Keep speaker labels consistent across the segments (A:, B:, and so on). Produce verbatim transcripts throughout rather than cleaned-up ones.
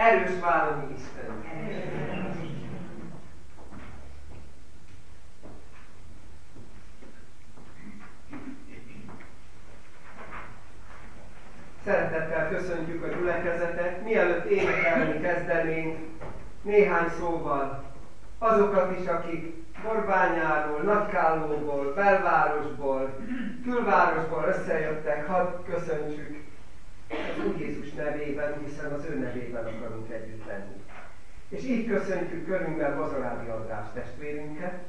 A: erős vállalni Isten. Szeretettel köszöntjük a gyülekezetet. Mielőtt énekelni kezdenénk, néhány szóval azokat is, akik Borbányáról, Nagykállóból, belvárosból, külvárosból összejöttek, hadd köszöntsük az Úr Jézus nevében, hiszen az ő nevében akarunk együtt lenni. És így köszöntjük körünkben Bozorádi András testvérünket.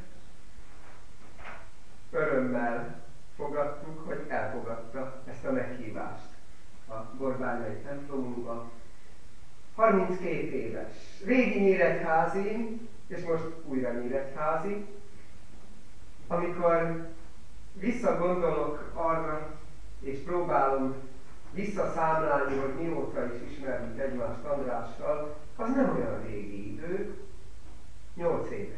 A: Örömmel fogadtuk, hogy elfogadta ezt a meghívást a borbányai templomunkba. harminckét éves, régi nyíregyházi, és most újra nyíregyházi. Amikor visszagondolok arra, és próbálom visszaszámlálni, hogy mióta is ismerjük egymást Andrással, az nem olyan régi idő, nyolc éve.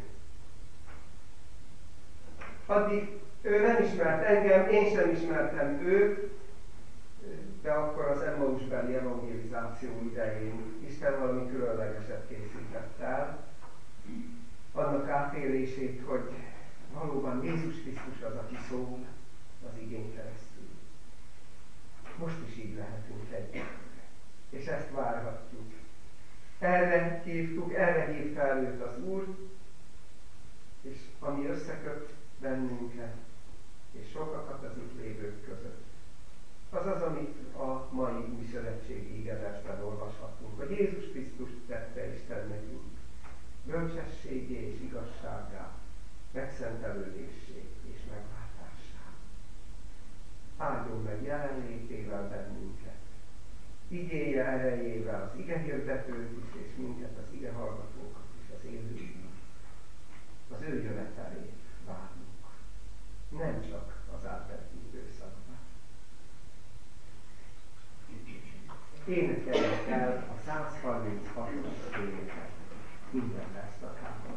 A: Addig ő nem ismert engem, én sem ismertem őt, de akkor az Emmausbeli evangelizáció idején Isten valami különlegeset készített el. Annak átélését, hogy valóban Jézus Krisztus az, aki szól az igén keresztül. Most is így lehetünk együtt, és ezt várhatjuk. Erre hívtuk, erre hív fel őt az Úr, és ami összeköt bennünket, és sokakat az itt lévők között, az az, amit a mai új szövetségi igeversben olvashatunk, hogy Jézus Krisztus tette Isten nekünk bölcsességé és igazságá, megszentelődéssé és megváltássá. Áldjon meg jelenlétével bennünket, igéje erejével az ige hirdetőt is, és minket, az ige hallgatókat is, az élőket. Az ő jövetelét várjuk, nem csak az adventi időszakban. Énekeljük el a százharminchatos éneket minden verszakában.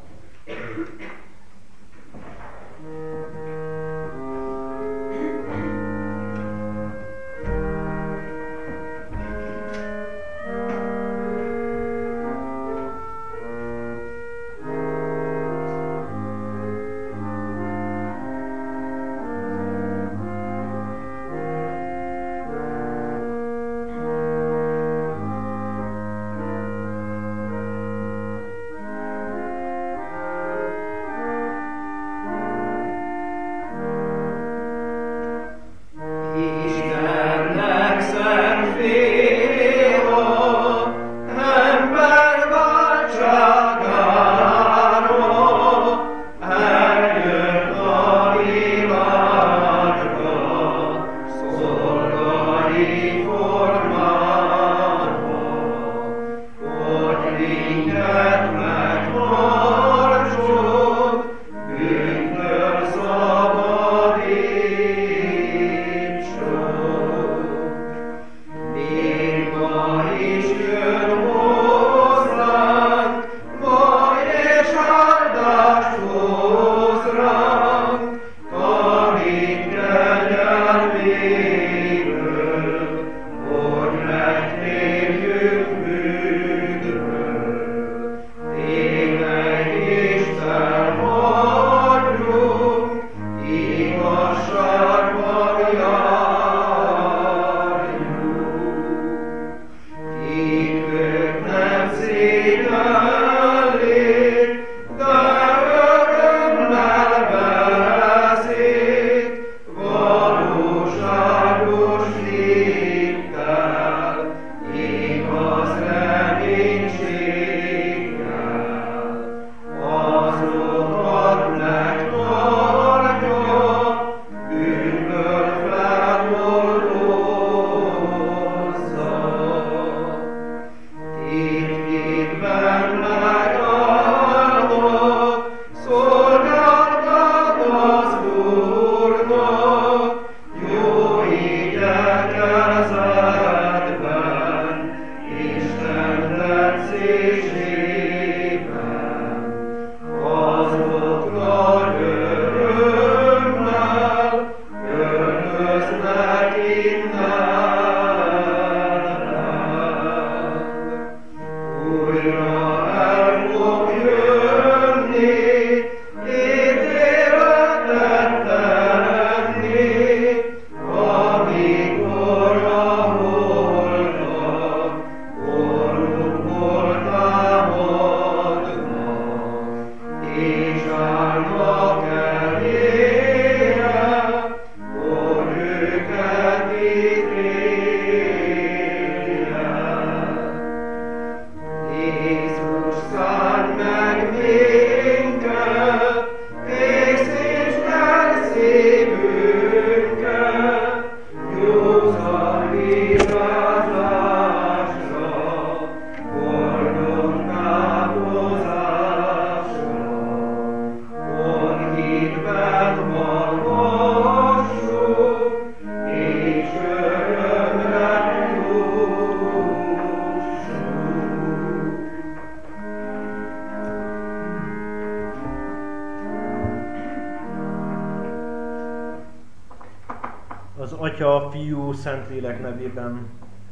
B: Amen. Az Atya, Fiú, Szentlélek nevében.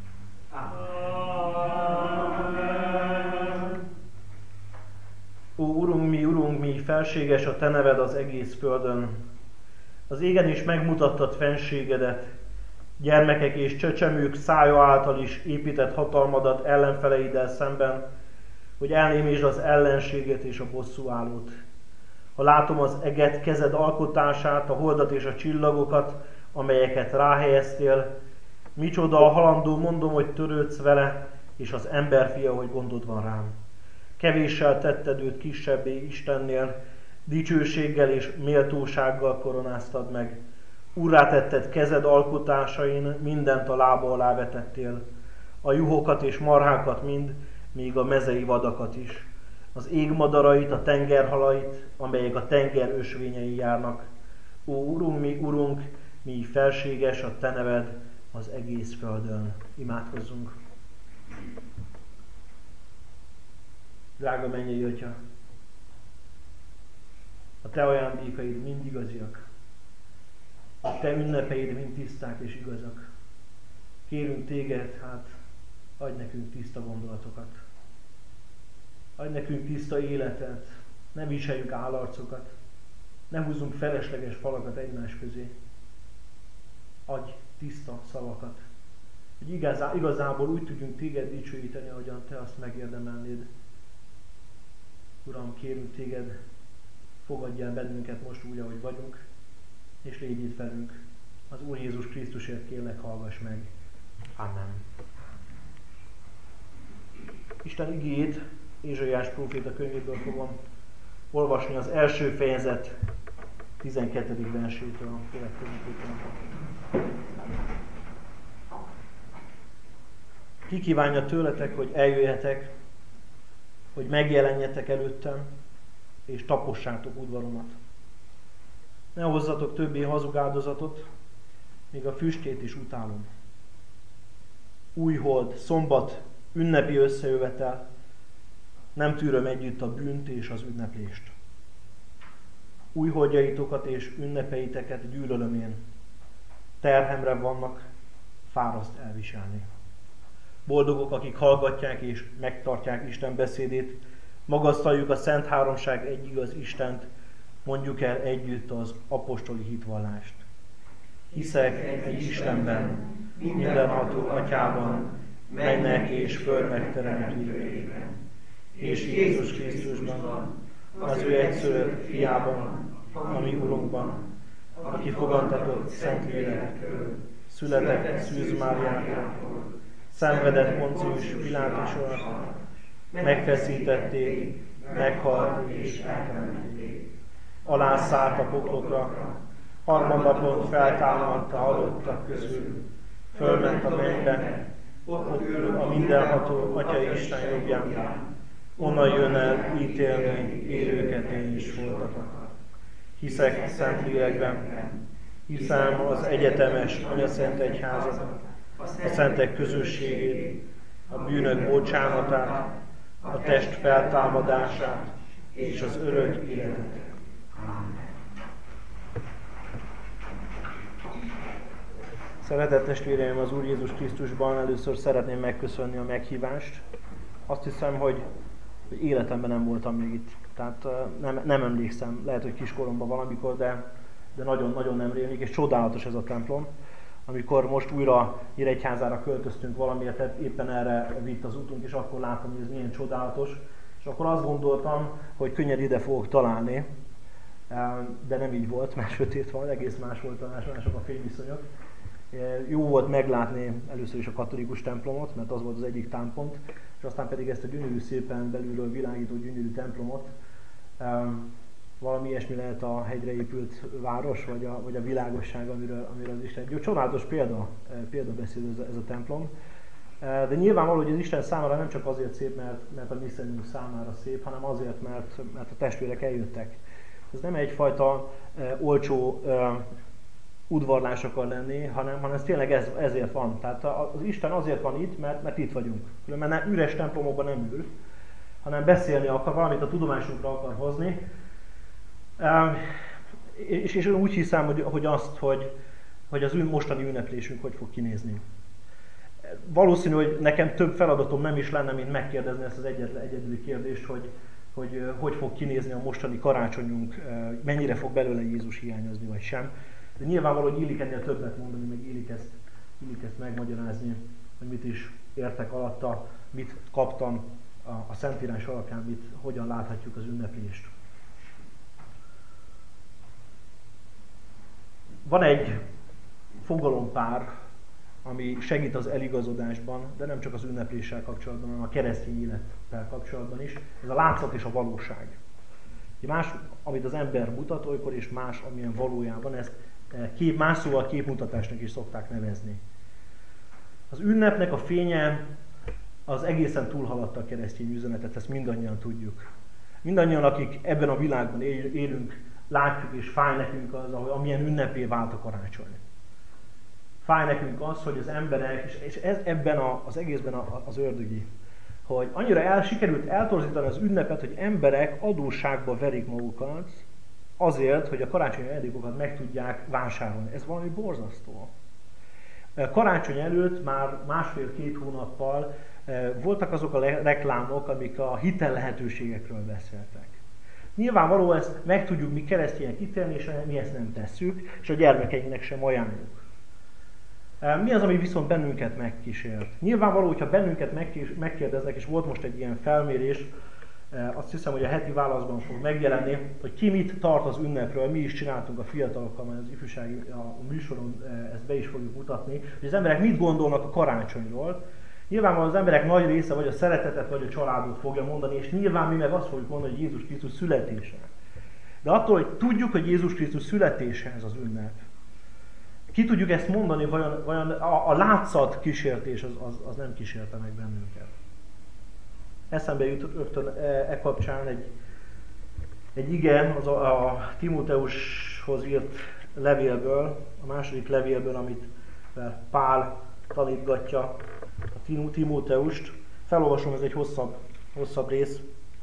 C: Amen.
B: Ó, Urunk, mi, Urunk, mi, felséges a Te neved az egész földön. Az égen is megmutattad fenségedet, gyermekek és csecsemők szája által is épített hatalmadat ellenfeleiddel szemben, hogy elnémítsd az ellenséget és a bosszúállót. Ha látom az eget, kezed alkotását, a holdat és a csillagokat, amelyeket ráhelyeztél, micsoda a halandó, mondom, hogy törődsz vele, és az emberfia, hogy gondod van rám. Kevéssel tetted őt kisebbé Istennél, dicsőséggel és méltósággal koronáztad meg. Úrrá tetted kezed alkotásain, mindent a lába alá vetettél, a juhokat és marhákat mind, még a mezei vadakat is, az égmadarait, a tengerhalait, amelyek a tenger ösvényei járnak. Ó, Urunk, mi, Urunk, mi, felséges a Te neved az egész földön. Imádkozzunk. Drága mennyei Atya, a Te ajándékaid mind igaziak, a Te ünnepeid mind tiszták és igazak. Kérünk Téged, hát adj nekünk tiszta gondolatokat, adj nekünk tiszta életet, ne viseljük állarcokat, ne húzzunk felesleges falakat egymás közé. Adj tiszta szavakat, hogy igazá, igazából úgy tudjunk Téged dicsőíteni, ahogyan Te azt megérdemelnéd. Uram, kérünk Téged, fogadj el bennünket most úgy, ahogy vagyunk, és légy itt velünk. Az Úr Jézus Krisztusért kérlek, hallgass meg. Amen. Isten igéjét Ézsaiás próféta könyvéből fogom olvasni, az első fejezet tizenkettedik versétől a következőképpen. Ki kívánja tőletek, hogy eljöjjetek, hogy megjelenjetek előttem, és tapossátok udvaromat. Ne hozzatok többé hazug áldozatot, még a füstjét is utálom. Újhold, szombat, ünnepi összejövetel, nem tűröm együtt a bűnt és az ünneplést. Újholdjaitokat és ünnepeiteket gyűlölöm én. Terhemre vannak, fáraszt elviselni. Boldogok, akik hallgatják és megtartják Isten beszédét, magasztaljuk a Szent Háromság egy igaz Istent, mondjuk el együtt az apostoli hitvallást. Hiszek egy Istenben, mindenható Atyában, mennek és föld megteremtőjében, és Jézus Krisztusban, az ő egyszülött fiában, a mi Urunkban, aki fogantatott Szentlélektől, született Szűz Máriától, szenvedett Poncius Pilátus alatt, megfeszítették, meghalt és eltemették. Alászállt a poklokra, harmadnapon feltámadt a halottak közül, fölment a mennybe, ott ül a mindenható Atya Isten jobbján, onnan jön el ítélni élőket és holtakat. Hiszek Szentlélekben, hiszem az egyetemes Anyaszent Egyházat, a szentek közösségét, a bűnök bocsánatát, a test feltámadását és az örök életet. Amen. Szeretett testvéreim, az Úr Jézus Krisztusban először szeretném megköszönni a meghívást azt hiszem, hogy, hogy életemben nem voltam még itt. Tehát nem, nem emlékszem, lehet, hogy kiskoromban valamikor, de, de nagyon-nagyon nem rémlik, és csodálatos ez a templom. Amikor most újra Nyíregyházára költöztünk valamiért, tehát éppen erre vitt az utunk, és akkor láttam, hogy ez milyen csodálatos. És akkor azt gondoltam, hogy könnyed ide fogok találni, de nem így volt, mert sötét van, egész más volt, mások a fényviszonyok. Jó volt meglátni először is a katolikus templomot, mert az volt az egyik támpont, és aztán pedig ezt a gyönyörű, szépen belülről világító gyönyörű templomot. Valami ilyesmi lehet a hegyre épült város, vagy a, vagy a világosság, amiről, amiről az Isten. Jó, csodálatos példa, példabeszéd ez a, ez a templom. De nyilvánvaló, hogy az Isten számára nem csak azért szép, mert, mert a mi szemünk számára szép, hanem azért, mert, mert a testvérek eljöttek. Ez nem egyfajta e, olcsó e, udvarlás akar lenni, hanem, hanem ez tényleg ez, ezért van. Tehát az Isten azért van itt, mert, mert itt vagyunk. Különben nem, üres templomokban nem ül, hanem beszélni akar, valamit a tudomásunkra akar hozni. E, és, és úgy hiszem, hogy, hogy azt, hogy, hogy az mostani ünneplésünk hogy fog kinézni. Valószínű, hogy nekem több feladatom nem is lenne, mint megkérdezni ezt az egyetlen egyedüli kérdést, hogy hogy hogy fog kinézni a mostani karácsonyunk, mennyire fog belőle Jézus hiányozni, vagy sem. De nyilvánvaló, hogy illik ennél többet mondani, meg illik ezt, illik ezt megmagyarázni, hogy mit is értek alatta, mit kaptam a, a Szentírás alapján, mit, hogyan láthatjuk az ünneplést. Van egy fogalompár, ami segít az eligazodásban, de nem csak az ünnepléssel kapcsolatban, hanem a keresztény élettel kapcsolatban is. Ez a látszat és a valóság. Más, amit az ember mutat olykor, és más, amilyen valójában, ezt kép, más szóval képmutatásnak is szokták nevezni. Az ünnepnek a fénye az egészen túlhaladta a keresztény üzenetet, ezt mindannyian tudjuk. Mindannyian, akik ebben a világban élünk, látjuk és fáj nekünk az, amilyen ünnepé vált a karácsony. Fáj nekünk az, hogy az emberek, és ez ebben a, az egészben a, az ördögi, hogy annyira el, sikerült eltorzítani az ünnepet, hogy emberek adósságba verik magukat azért, hogy a karácsonyi ajándékokat meg tudják vásárolni. Ez valami borzasztó. Karácsony előtt már másfél-két hónappal voltak azok a reklámok, amik a hitel lehetőségekről beszéltek. Nyilvánvaló, ezt meg tudjuk mi keresztények ítélni, és mi ezt nem tesszük, és a gyermekeinknek sem ajánljuk. Mi az, ami viszont bennünket megkísért? Nyilvánvaló, hogyha bennünket megkérdeznek, és volt most egy ilyen felmérés, azt hiszem, hogy a heti válaszban fog megjelenni, hogy ki mit tart az ünnepről, mi is csináltunk a fiatalokkal, majd az ifjúsági a műsoron ezt be is fogjuk mutatni, hogy az emberek mit gondolnak a karácsonyról. Nyilvánvalóan az emberek nagy része vagy a szeretetet, vagy a családot fogja mondani, és nyilván mi meg azt fogjuk mondani, hogy Jézus Krisztus születése. De attól, hogy tudjuk, hogy Jézus Krisztus születése ez az ünnep, ki tudjuk ezt mondani, vajon, vajon a, a látszat kísértés az, az, az nem kísérte meg bennünket. Eszembe jut rögtön e, e kapcsán egy, egy ige az a, a Timóteushoz írt levélből, a második levélből, amit Pál tanítgatja a Timóteust. Felolvasom, ez egy hosszabb, hosszabb rész.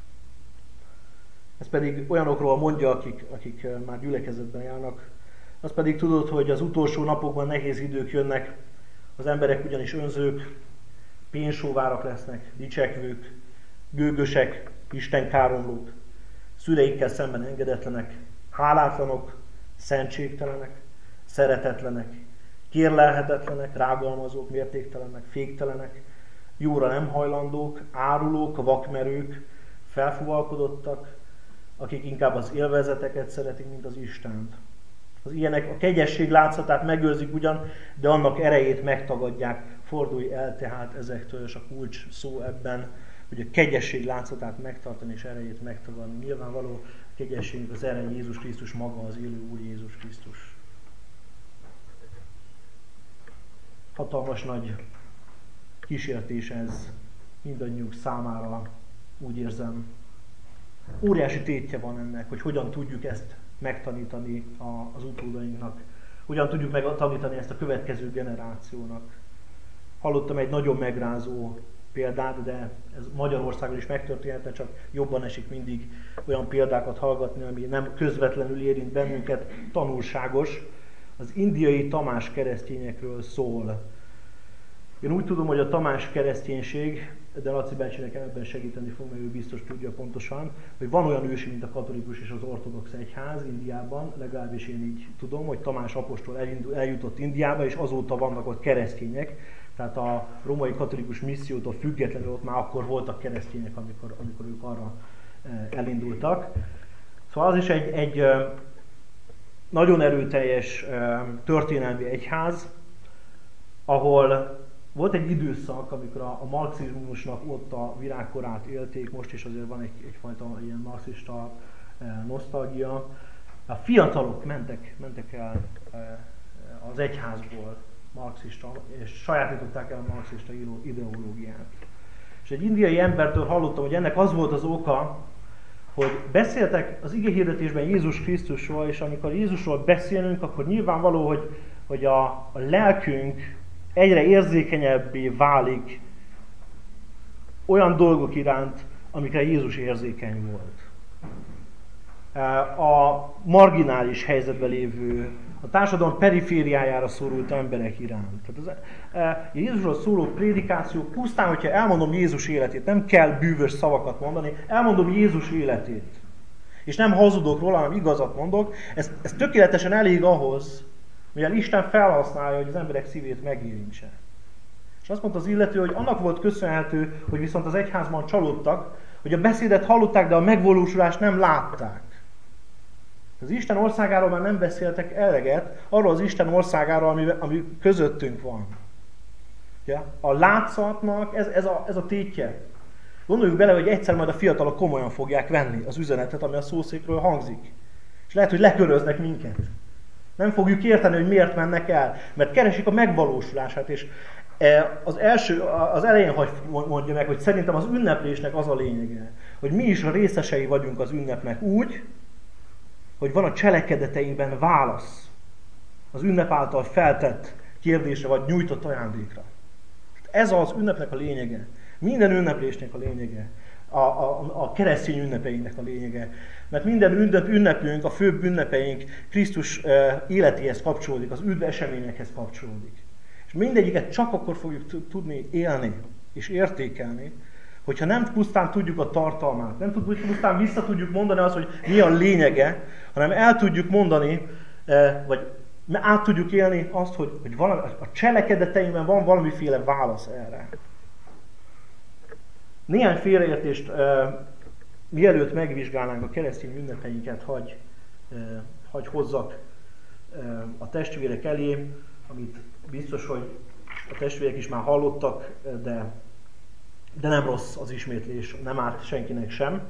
B: Ez pedig olyanokról mondja, akik, akik már gyülekezetben járnak. Az pedig tudod, hogy az utolsó napokban nehéz idők jönnek, az emberek ugyanis önzők, pénzsóvárak lesznek, dicsekvők, gőgösek, istenkáromlók, szüleikkel szemben engedetlenek, hálátlanok, szentségtelenek, szeretetlenek, kérlelhetetlenek, rágalmazók, mértéktelenek, féktelenek, jóra nem hajlandók, árulók, vakmerők, felfúvalkodottak, akik inkább az élvezeteket szeretik, mint az Istent. Az ilyenek a kegyesség látszatát megőrzik ugyan, de annak erejét megtagadják. Fordulj el tehát ezektől, és a kulcs szó ebben, hogy a kegyesség látszatát megtartani és erejét megtagadni. Nyilvánvaló a kegyességünk az ereje Jézus Krisztus maga, az élő Úr Jézus Krisztus. Hatalmas nagy kísértés ez mindannyiunk számára, úgy érzem. Óriási tétje van ennek, hogy hogyan tudjuk ezt megtanítani az utódainknak. Hogyan tudjuk megtanítani ezt a következő generációnak. Hallottam egy nagyon megrázó példát, de ez Magyarországon is megtörténhetne, csak jobban esik mindig olyan példákat hallgatni, ami nem közvetlenül érint bennünket, tanulságos. Az indiai tamás keresztényekről szól. Én úgy tudom, hogy a tamás kereszténység de Laci bácsi nekem ebben segíteni fog, mert ő biztos tudja pontosan, hogy van olyan ősi, mint a katolikus és az ortodox egyház Indiában, legalábbis én így tudom, hogy Tamás apostol elindul, eljutott Indiába, és azóta vannak ott keresztények, tehát a római katolikus missziótól függetlenül ott már akkor voltak keresztények, amikor, amikor ők arra elindultak. Szóval az is egy, egy nagyon erőteljes történelmi egyház, ahol volt egy időszak, amikor a, a marxizmusnak ott a virágkorát élték, most is azért van egy, egyfajta ilyen marxista e, nosztalgia. A fiatalok mentek, mentek el e, az egyházból marxista, és sajátították el a marxista ideológiát. És egy indiai embertől hallottam, hogy ennek az volt az oka, hogy beszéltek az igehirdetésben Jézus Krisztusról, és amikor Jézusról beszélünk, akkor nyilvánvaló, hogy, hogy a, a lelkünk egyre érzékenyebbé válik olyan dolgok iránt, amikre Jézus érzékeny volt. A marginális helyzetben lévő, a társadalom perifériájára szorult emberek iránt. Tehát az, a Jézusról szóló prédikáció pusztán, hogyha elmondom Jézus életét, nem kell bűvös szavakat mondani, elmondom Jézus életét. És nem hazudok róla, hanem igazat mondok, ez, ez tökéletesen elég ahhoz, mivel Isten felhasználja, hogy az emberek szívét megérintse. És azt mondta az illető, hogy annak volt köszönhető, hogy viszont az egyházban csalódtak, hogy a beszédet hallották, de a megvalósulást nem látták. Az Isten országáról már nem beszéltek eleget, arról az Isten országáról, ami, ami közöttünk van. Ja? A látszatnak ez, ez, a, ez a tétje. Gondoljuk bele, hogy egyszer majd a fiatalok komolyan fogják venni az üzenetet, ami a szószékről hangzik. És lehet, hogy leköröznek minket. Nem fogjuk érteni, hogy miért mennek el, mert keresik a megvalósulását, és az, első, az elején hagy mondja meg, hogy szerintem az ünneplésnek az a lényege, hogy mi is a részesei vagyunk az ünnepnek úgy, hogy van a cselekedeteinkben válasz az ünnep által feltett kérdésre, vagy nyújtott ajándékra. Ez az ünnepnek a lényege. Minden ünneplésnek a lényege. A, a, a keresztény ünnepeinknek a lényege. Mert minden ünnep, ünnepünk, a főbb ünnepeink Krisztus életéhez kapcsolódik, az üdv eseményekhez kapcsolódik. És mindegyiket csak akkor fogjuk tudni élni és értékelni, hogyha nem pusztán tudjuk a tartalmát, nem pusztán vissza tudjuk mondani azt, hogy mi a lényege, hanem el tudjuk mondani, vagy át tudjuk élni azt, hogy, hogy valami, a cselekedeteinkben van valamiféle válasz erre. Néhány félreértést, mielőtt megvizsgálnánk a keresztény ünnepeinket, hagy, hagy hozzak a testvérek elé, amit biztos, hogy a testvérek is már hallottak, de, de nem rossz az ismétlés, nem árt senkinek sem.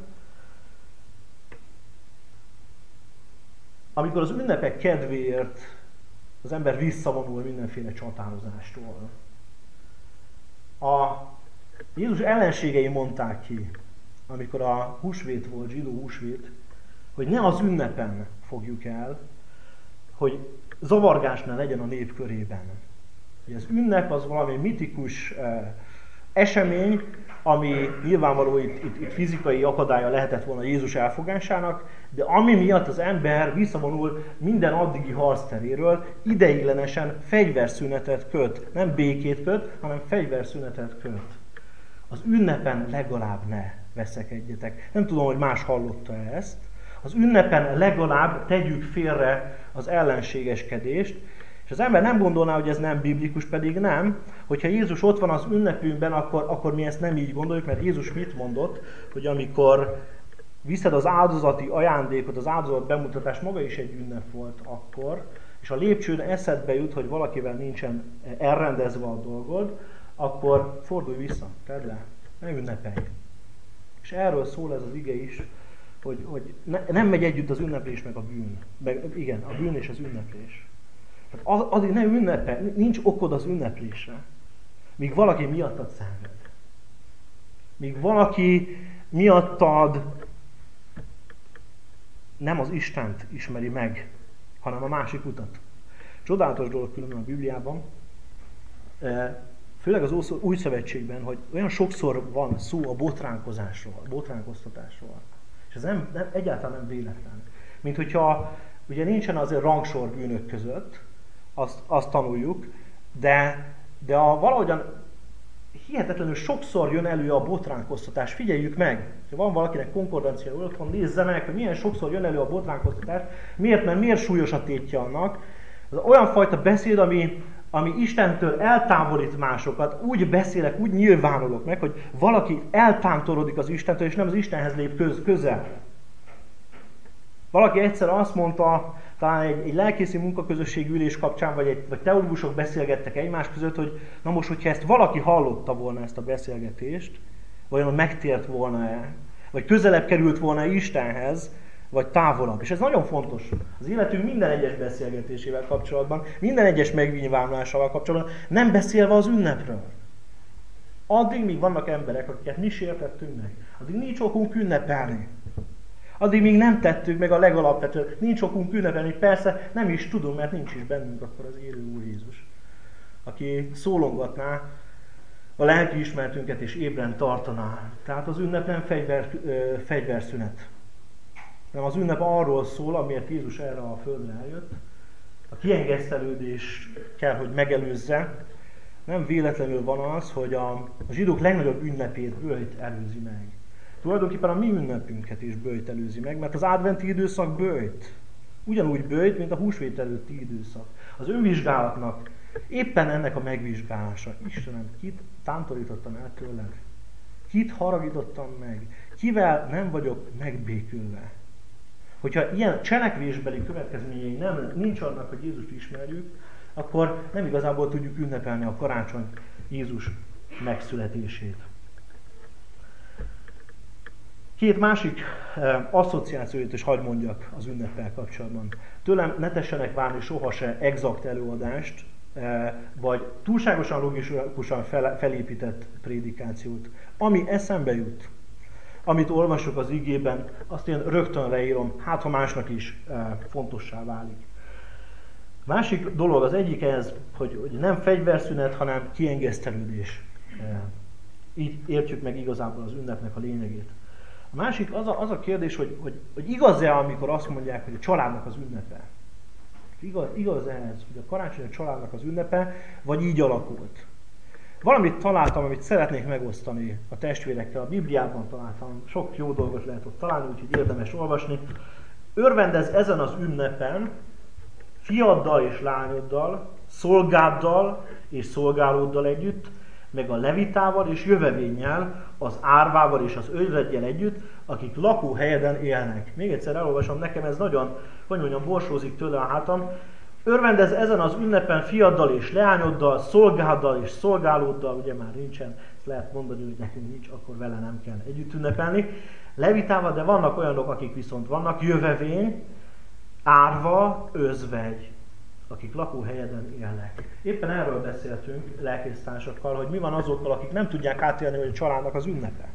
B: Amikor az ünnepek kedvéért az ember visszavonul mindenféle csatározástól. A Jézus ellenségei mondták ki, amikor a húsvét volt, zsidó húsvét, hogy ne az ünnepen fogjuk el, hogy zavargás ne legyen a nép körében. Hogy az ünnep az valami mitikus eh, esemény, ami nyilvánvaló itt, itt, itt fizikai akadálya lehetett volna Jézus elfogásának, de ami miatt az ember visszavonul minden addigi harcteréről, ideiglenesen fegyverszünetet köt. Nem békét köt, hanem fegyverszünetet köt. Az ünnepen legalább ne veszekedjetek. Nem tudom, hogy más hallotta ezt. Az ünnepen legalább tegyük félre az ellenségeskedést, és az ember nem gondolná, hogy ez nem biblikus, pedig nem. Hogyha Jézus ott van az ünnepünkben, akkor, akkor mi ezt nem így gondoljuk, mert Jézus mit mondott, hogy amikor viszed az áldozati ajándékot, az áldozat bemutatás maga is egy ünnep volt akkor, és a lépcsőn eszedbe jut, hogy valakivel nincsen elrendezve a dolgod, akkor fordulj vissza, tedd le, ne ünnepelj. És erről szól ez az ige is, hogy, hogy ne, nem megy együtt az ünneplés meg a bűn. Meg, igen, a bűn és az ünneplés. Tehát addig ne ünnepel, nincs okod az ünneplésre. Míg valaki miattad szenved. Míg valaki miattad nem az Istent ismeri meg, hanem a másik utat. Csodálatos dolog különben a Bibliában, főleg az Új Szövetségben, hogy olyan sokszor van szó a botránkozásról, a botránkoztatásról. És ez nem, nem, egyáltalán nem véletlen. Mint hogyha ugye nincsen azért rangsor bűnök között, azt, azt tanuljuk, de, de a, valahogyan hihetetlenül sokszor jön elő a botránkoztatás. Figyeljük meg, ha van valakinek konkordancia otthon, nézze meg, hogy milyen sokszor jön elő a botránkoztatás. Miért? Mert miért súlyos a tétje annak? Az olyan fajta beszéd, ami, ami Istentől eltávolít másokat. Úgy beszélek, úgy nyilvánulok meg, hogy valaki eltántorodik az Istentől, és nem az Istenhez lép köz, közel. Valaki egyszer azt mondta, talán egy, egy lelkészi munkaközösség ülés kapcsán, vagy, egy, vagy teológusok beszélgettek egymás között, hogy na most, hogyha ezt valaki hallotta volna ezt a beszélgetést, vajon megtért volna-e, vagy közelebb került volna Istenhez, vagy távolabb. És ez nagyon fontos. Az életünk minden egyes beszélgetésével kapcsolatban, minden egyes megnyilvánulásával kapcsolatban, nem beszélve az ünnepről. Addig, míg vannak emberek, akiket mi sértettünk meg, addig nincs okunk ünnepelni. Addig még nem tettük meg a legalapvetőbb, nincs okunk ünnepelni, persze nem is tudunk, mert nincs is bennünk akkor az élő Úr Jézus, aki szólongatná a lelkiismeretünket és ébren tartaná. Tehát az ünnep nem fegyver, ö, fegyverszünet, hanem az ünnep arról szól, amiért Jézus erre a földre eljött. A kiengesztelődés kell, hogy megelőzze. Nem véletlenül van az, hogy a, a zsidók legnagyobb ünnepét böjt előzi meg. Tulajdonképpen a mi ünnepünket is böjt előzi meg, mert az adventi időszak böjt. Ugyanúgy böjt, mint a húsvét előtti időszak. Az önvizsgálatnak éppen ennek a megvizsgálása. Istenem, kit tántorítottam el tőled? Kit haragítottam meg? Kivel nem vagyok megbékülve? Hogyha ilyen cselekvésbeli következményei nem, nincs annak, hogy Jézust ismerjük, akkor nem igazából tudjuk ünnepelni a karácsony Jézus megszületését. Két másik eh, asszociációt is hadd mondjak az ünneppel kapcsolatban. Tőlem ne tessenek várni sohasem exakt előadást, eh, vagy túlságosan logikusan fel, felépített prédikációt. Ami eszembe jut, amit olvasok az igében, azt én rögtön leírom, hát ha másnak is eh, fontossá válik. Másik dolog, az egyik ez, hogy, hogy nem fegyverszünet, hanem kiengesztelődés. Eh, így értjük meg igazából az ünnepnek a lényegét. A másik az a, az a kérdés, hogy, hogy, hogy igaz-e, amikor azt mondják, hogy a családnak az ünnepe? Igaz, igaz-e ez, hogy a karácsony a családnak az ünnepe, vagy így alakult? Valamit találtam, amit szeretnék megosztani a testvérekkel. A Bibliában találtam, sok jó dolgot lehet ott találni, úgyhogy érdemes olvasni. Örvendezz ezen az ünnepen, fiaddal és lányoddal, szolgáddal és szolgálóddal együtt, meg a levitával és jövevénnyel, az árvával és az özveggyel együtt, akik lakóhelyeden élnek. Még egyszer elolvasom, nekem ez nagyon, hogy mondjam, borsózik tőle a hátam. Örvendezz ezen az ünnepen fiaddal és leányoddal, szolgáddal és szolgálóddal, ugye már nincsen, ezt lehet mondani, hogy nekünk nincs, akkor vele nem kell együtt ünnepelni. Levitával, de vannak olyanok, akik viszont vannak, jövevény, árva, özvegy, akik lakóhelyeden élnek. Éppen erről beszéltünk lelkésztársakkal, hogy mi van azokkal, akik nem tudják átélni, hogy a családnak az ünnepe.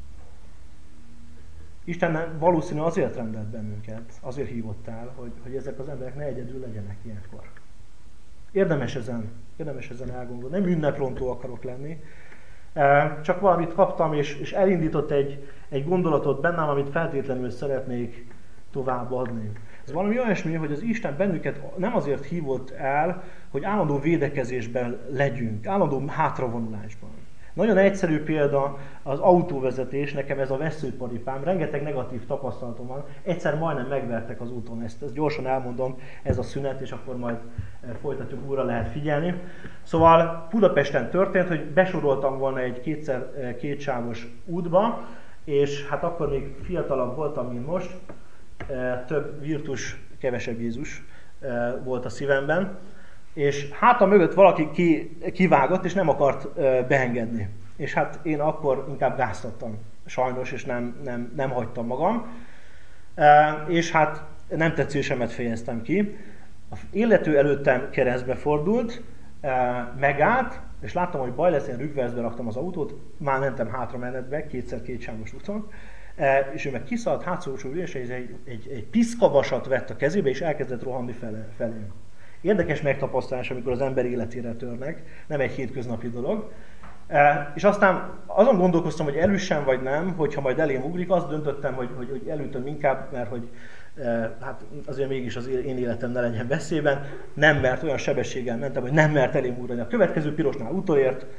B: Isten valószínű azért rendelt bennünket, azért hívott el, hogy, hogy ezek az emberek ne egyedül legyenek ilyenkor. Érdemes ezen, érdemes ezen elgondolni. Nem ünneprontó akarok lenni, csak valamit kaptam, és, és elindított egy, egy gondolatot bennem, amit feltétlenül szeretnék továbbadni. Ez valami olyasmi, hogy az Isten bennünket nem azért hívott el, hogy állandó védekezésben legyünk, állandó hátravonulásban. Nagyon egyszerű példa az autóvezetés, nekem ez a veszőparipám, rengeteg negatív tapasztalatom van, egyszer majdnem megvertek az úton, ezt, ezt gyorsan elmondom, ez a szünet, és akkor majd folytatjuk, újra lehet figyelni. Szóval Budapesten történt, hogy besoroltam volna egy kétszer kétsávos útba, és hát akkor még fiatalabb voltam, mint most, több virtus, kevesebb Jézus volt a szívemben, és hátam mögött valaki ki, kivágott, és nem akart beengedni. És hát én akkor inkább gáztattam, sajnos, és nem, nem, nem hagytam magam. És hát nem tetszésemet fejeztem ki. Az illető előttem keresztbe fordult, megállt, és láttam, hogy baj lesz, én rügverzbe raktam az autót, már mentem hátra menetbe, kétszer kétsávos úton, és ő meg kiszaladt hátszósó és egy, egy, egy, egy piszkavasat vett a kezébe, és elkezdett rohanni fele, felém. Érdekes megtapasztalás, amikor az ember életére törnek, nem egy hétköznapi dolog. És aztán azon gondolkoztam, hogy elüssem vagy nem, hogyha majd elém ugrik, azt döntöttem, hogy, hogy, hogy elütöm inkább, mert hogy hát azért mégis az én életem ne legyen veszélyben. Nem mert, olyan sebességgel mentem, hogy nem mert elém ugrani. A következő pirosnál utolért,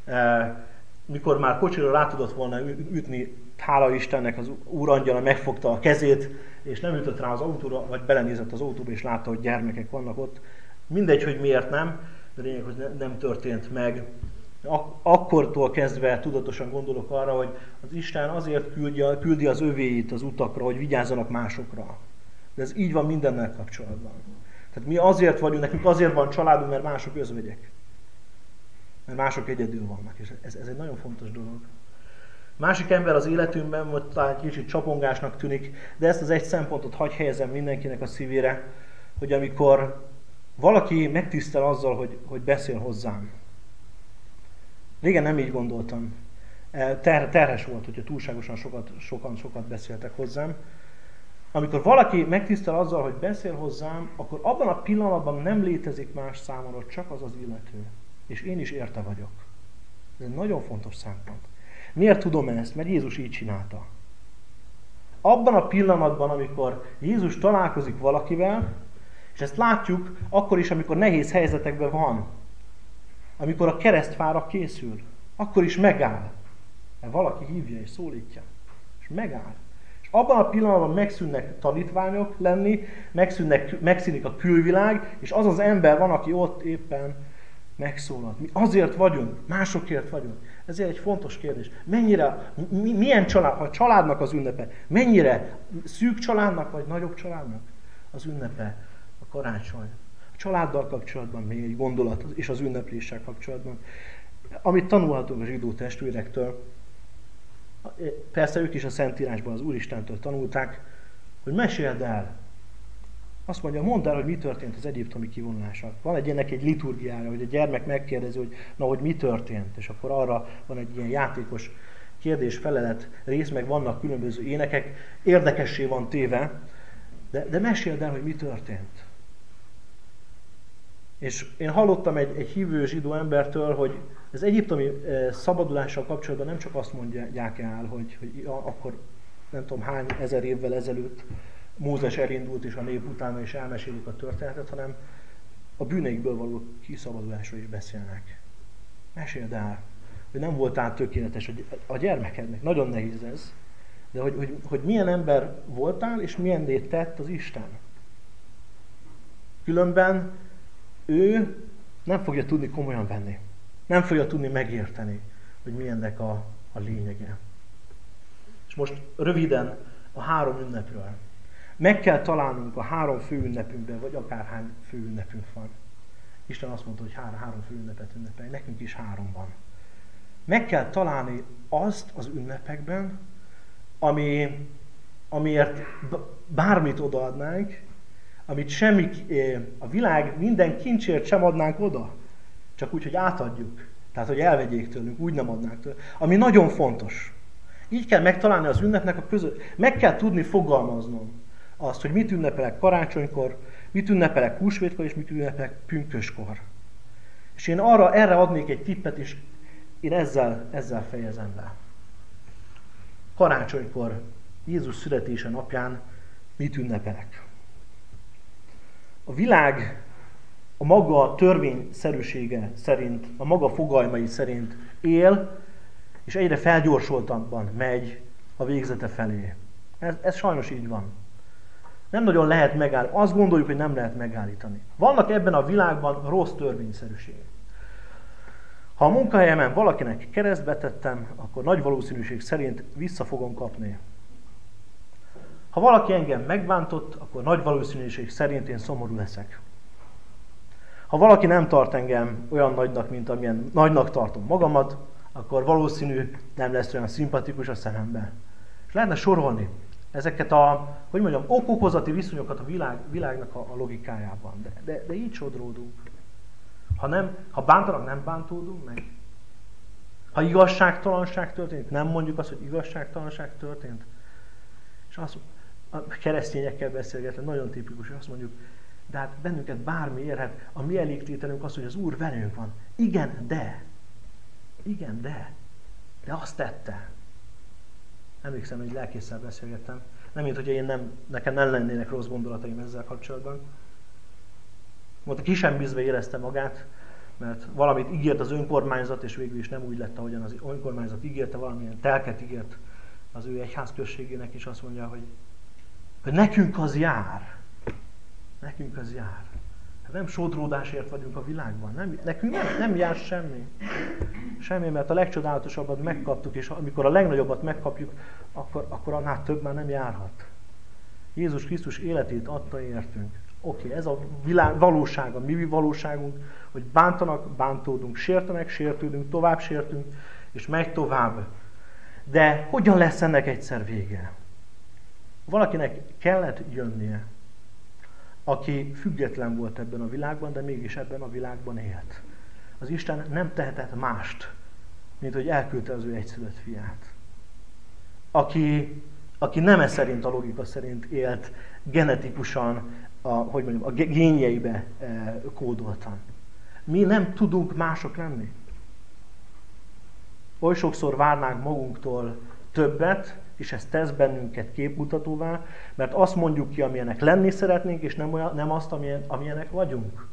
B: Mikor már kocsira rá tudott volna ütni, hála Istennek, az úrangyala megfogta a kezét, és nem ütött rá az autóra, vagy belenézett az autóba, és látta, hogy gyermekek vannak ott. Mindegy, hogy miért nem, de lényeg, hogy nem történt meg. Ak- akkortól kezdve tudatosan gondolok arra, hogy az Isten azért küldi, küldi az övéit az utakra, hogy vigyázzanak másokra. De ez így van mindennel kapcsolatban. Tehát mi azért vagyunk, nekünk azért van családunk, mert mások özvegyek. Mert mások egyedül vannak, és ez, ez egy nagyon fontos dolog. Másik ember az életünkben, vagy talán kicsit csapongásnak tűnik, de ezt az egy szempontot hagy helyezem mindenkinek a szívére, hogy amikor valaki megtisztel azzal, hogy, hogy beszél hozzám. Régen nem így gondoltam. Ter, terhes volt, hogyha túlságosan sokat, sokan sokat beszéltek hozzám. Amikor valaki megtisztel azzal, hogy beszél hozzám, akkor abban a pillanatban nem létezik más számomra, csak az az illető. És én is érte vagyok. Ez egy nagyon fontos szempont. Miért tudom ezt? Mert Jézus így csinálta. Abban a pillanatban, amikor Jézus találkozik valakivel, és ezt látjuk akkor is, amikor nehéz helyzetekben van, amikor a keresztfára készül, akkor is megáll. Mert valaki hívja és szólítja. És megáll. És abban a pillanatban megszűnnek tanítványok lenni, megszűnnek, megszűnik a külvilág, és az az ember van, aki ott éppen megszólalt. Mi azért vagyunk, másokért vagyunk. Ezért egy fontos kérdés. Mennyire, mi, milyen család, ha családnak az ünnepe, mennyire szűk családnak, vagy nagyobb családnak az ünnepe, a karácsony. A családdal kapcsolatban még egy gondolat, és az ünnepléssel kapcsolatban. Amit tanulhatunk a zsidó testvérektől, persze ők is a Szentírásban az Úristentől tanulták, hogy meséld el. Azt mondja, mondd el, hogy mi történt az egyiptomi kivonulással. Van egy ennek egy liturgiája, hogy a gyermek megkérdezi, hogy na, hogy mi történt, és akkor arra van egy ilyen játékos kérdés-felelet rész, meg vannak különböző énekek, érdekessé van téve, de, de meséld el, hogy mi történt. És én hallottam egy, egy hívő zsidó embertől, hogy az egyiptomi eh, szabadulással kapcsolatban nem csak azt mondják el, hogy, hogy ja, akkor nem tudom hány ezer évvel ezelőtt Mózes elindult, és a nép utána is elmesélik a történetet, hanem a bűneikből való kiszabadulásról is beszélnek. Meséld el, hogy nem voltál tökéletes a gyermekednek. Nagyon nehéz ez, de hogy, hogy, hogy milyen ember voltál, és milyen tett az Isten. Különben ő nem fogja tudni komolyan venni. Nem fogja tudni megérteni, hogy mi ennek a, a lényege. És most röviden a három ünnepről. Meg kell találnunk a három fő ünnepünkben, vagy akárhány fő ünnepünk van. Isten azt mondta, hogy három, három fő ünnepet ünnepelj, nekünk is három van. Meg kell találni azt az ünnepekben, ami, amiért bármit odaadnánk, amit semmi, a világ minden kincsért sem adnánk oda, csak úgy, hogy átadjuk. Tehát, hogy elvegyék tőlünk, úgy nem adnánk tőlünk. Ami nagyon fontos. Így kell megtalálni az ünnepnek a között. Meg kell tudni fogalmaznom azt, hogy mit ünnepelek karácsonykor, mit ünnepelek húsvétkor, és mit ünnepelek pünköskor. És én arra, erre adnék egy tippet, és én ezzel, ezzel fejezem be. Karácsonykor, Jézus születése napján mit ünnepelek? A világ a maga törvényszerűsége szerint, a maga fogalmai szerint él, és egyre felgyorsultabban megy a végzete felé. Ez, ez sajnos így van. Nem nagyon lehet megállítani. Azt gondoljuk, hogy nem lehet megállítani. Vannak ebben a világban rossz törvényszerűségek. Ha a munkahelyemen valakinek keresztbe tettem, akkor nagy valószínűség szerint vissza fogom kapni. Ha valaki engem megbántott, akkor nagy valószínűség szerint én szomorú leszek. Ha valaki nem tart engem olyan nagynak, mint amilyen nagynak tartom magamat, akkor valószínű nem lesz olyan szimpatikus a szememben. És lehetne sorolni ezeket a, hogy mondjam, ok-okozati viszonyokat a világ, világnak a, a logikájában. De, de, de így sodródunk. Ha, nem, ha bántanak, nem bántódunk meg. Ha igazságtalanság történik, nem mondjuk azt, hogy igazságtalanság történt. És azt, a keresztényekkel beszélgetve, nagyon tipikus, hogy azt mondjuk, de hát bennünket bármi érhet, a mi elégtételünk az, hogy az Úr velünk van. Igen, de. Igen, de. De azt tette. Emlékszem, hogy lelkésszel beszélgettem. Nem mint, hogy én nem, nekem nem lennének rossz gondolataim ezzel kapcsolatban. Mondta, ki sem bízva érezte magát, mert valamit ígért az önkormányzat, és végül is nem úgy lett, ahogyan az önkormányzat ígérte, valamilyen telket ígért az ő egyházközségének, és azt mondja, hogy, hogy nekünk az jár. Nekünk az jár. Hát nem sodródásért vagyunk a világban. Nem, nekünk nem, nem jár semmi. Semmi, mert a legcsodálatosabbat megkaptuk, és amikor a legnagyobbat megkapjuk, akkor, akkor annál több már nem járhat. Jézus Krisztus életét adta értünk. Oké, okay, ez a világ, valóság, a mi valóságunk, hogy bántanak, bántódunk, sértenek, sértődünk, tovább sértünk, és megy tovább. De hogyan lesz ennek egyszer vége? Valakinek kellett jönnie, aki független volt ebben a világban, de mégis ebben a világban élt. Az Isten nem tehetett mást, mint hogy elküldte az ő egyszülött fiát. Aki, aki neme szerint, a logika szerint élt, genetikusan, a, hogy mondjam, a génjeibe e, kódoltan. Mi nem tudunk mások lenni. Oly sokszor várnánk magunktól többet, és ez tesz bennünket képmutatóvá, mert azt mondjuk ki, amilyenek lenni szeretnénk, és nem, olyan, nem azt, amilyen, amilyenek vagyunk.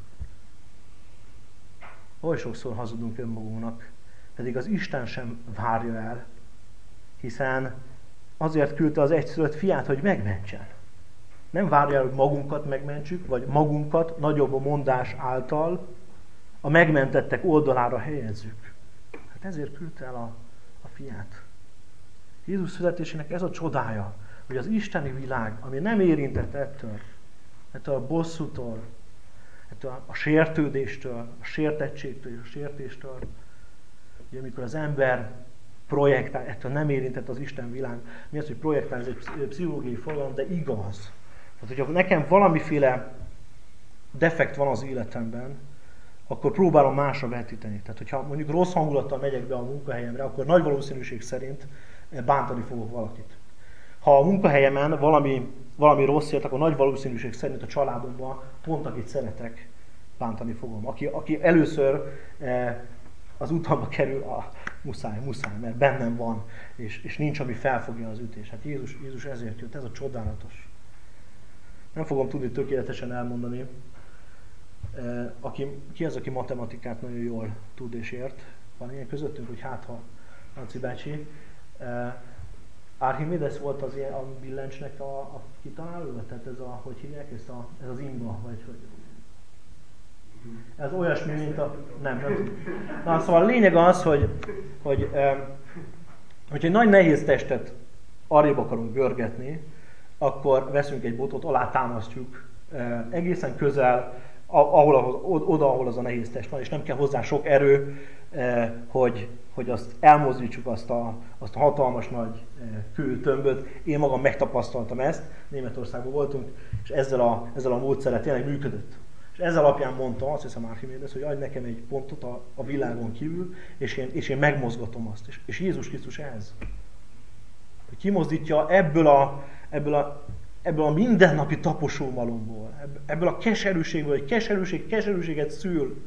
B: Oly sokszor hazudunk önmagunknak, pedig az Isten sem várja el, hiszen azért küldte az egyszülött fiát, hogy megmentsen. Nem várja el, hogy magunkat megmentsük, vagy magunkat nagyobb a mondás által a megmentettek oldalára helyezzük. Hát ezért küldte el a, a fiát. Jézus születésének ez a csodája, hogy az isteni világ, ami nem érintett ettől, ettől a bosszútól, ettől a sértődéstől, a sértettségtől és a sértéstől, ugye amikor az ember projektál, ettől nem érintett az Isten világ. Mi az, hogy projektál, ez egy pszichológiai fogalom, de igaz. Tehát, hogyha nekem valamiféle defekt van az életemben, akkor próbálom másra vetíteni. Tehát, hogyha mondjuk rossz hangulattal megyek be a munkahelyemre, akkor nagy valószínűség szerint bántani fogok valakit. Ha a munkahelyemen valami, valami rossz jött, akkor nagy valószínűség szerint a családomban pont akit szeretek, bántani fogom. Aki, aki először eh, az utamba kerül, ah, muszáj, muszáj, mert bennem van, és, és nincs, ami felfogja az ütést. Hát Jézus, Jézus ezért jött, ez a csodálatos. Nem fogom tudni tökéletesen elmondani, eh, aki, ki az, aki matematikát nagyon jól tud és ért. Van ilyen közöttünk, hogy hát ha Laci bácsi. Uh, Archimedes volt az ilyen, a billencsnek a, a kitalálója, tehát ez a, hogy hívják ezt a, ez az imba, vagy hogy... Ez olyasmi, mint a... Nem, nem tudom. Na, szóval a lényeg az, hogy, hogy um, hogyha egy nagy nehéz testet arrébb akarunk görgetni, akkor veszünk egy botot, alá támasztjuk uh, egészen közel, ahol, ahol, oda, ahol az a nehéz test van, és nem kell hozzá sok erő, uh, hogy hogy azt elmozdítsuk azt a, azt a hatalmas nagy kőtömböt. Én magam megtapasztaltam ezt, Németországban voltunk, és ezzel a, ezzel a módszerrel tényleg működött. És ezzel alapján mondta, azt hiszem Archimedes, hogy adj nekem egy pontot a, a világon kívül, és én, és én megmozgatom azt. És, és Jézus Krisztus ez. Hogy kimozdítja ebből a, ebből a, ebből a mindennapi taposómalomból, ebből a keserűségből, hogy keserűség keserűséget szül,